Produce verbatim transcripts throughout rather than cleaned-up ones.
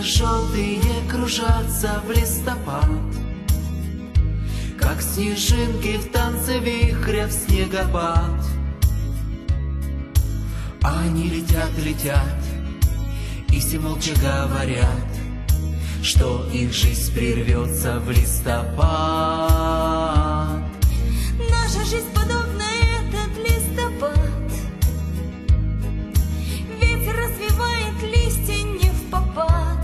желтые кружатся в листопад, как снежинки в танце вихря в снегопад. Они летят, летят, и все молча говорят, что их жизнь прервется в листопад. Наша жизнь подобна этот листопад. Ветер развивает листья не впопад.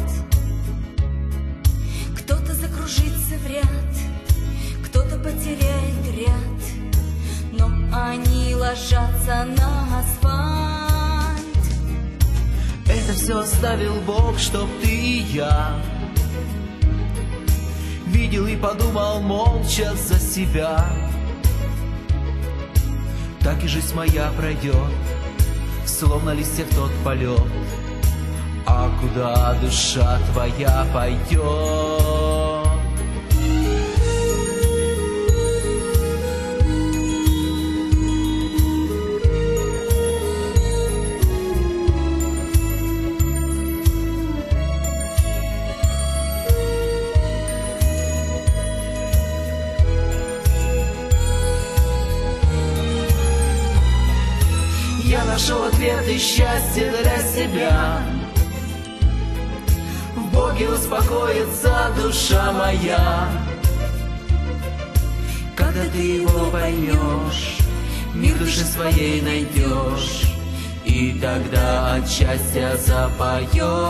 Кто-то закружится в ряд, кто-то потеряет ряд, но они ложатся на асфальт. Это все оставил Бог, чтоб ты и я видел и подумал молча за себя. Так и жизнь моя пройдет, словно листья в тот полет. А куда душа твоя пойдет? Я нашел ответ и счастье для себя. В Боге успокоится душа моя. Когда ты его поймешь, мир души своей найдешь, и тогда от счастья запоешь.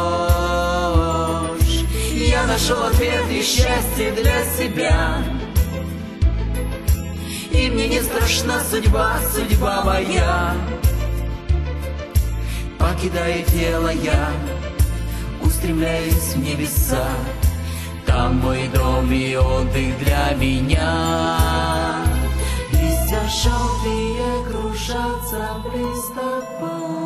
Я нашел ответ и счастье для себя, и мне не страшна судьба, судьба моя. Покидая тело я, устремляюсь в небеса. Там мой дом и отдых для меня. Листья желтые кружатся в листопад.